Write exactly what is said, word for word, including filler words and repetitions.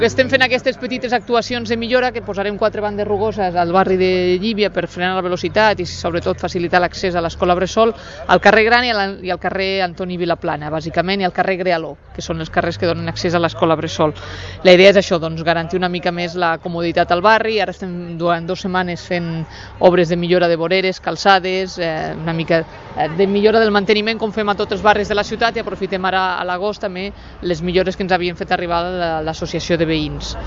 Estem fent aquestes petites actuacions de millora, que posarem quatre bandes rugoses al barri de Llívia per frenar la velocitat i sobretot facilitar l'accés a l'escola Bressol, al carrer Gran i al carrer Antoni Vilaplana, bàsicament, i al carrer Grealó, que són els carrers que donen accés a l'escola Bressol. La idea és això, doncs, garantir una mica més la comoditat al barri. Ara estem durant dues setmanes fent obres de millora de voreres, calçades, eh, una mica de millora del manteniment, com fem a tots els barris de la ciutat, i aprofitem ara a l'agost també les millores que ens havien fet arribar l'associació de veïns.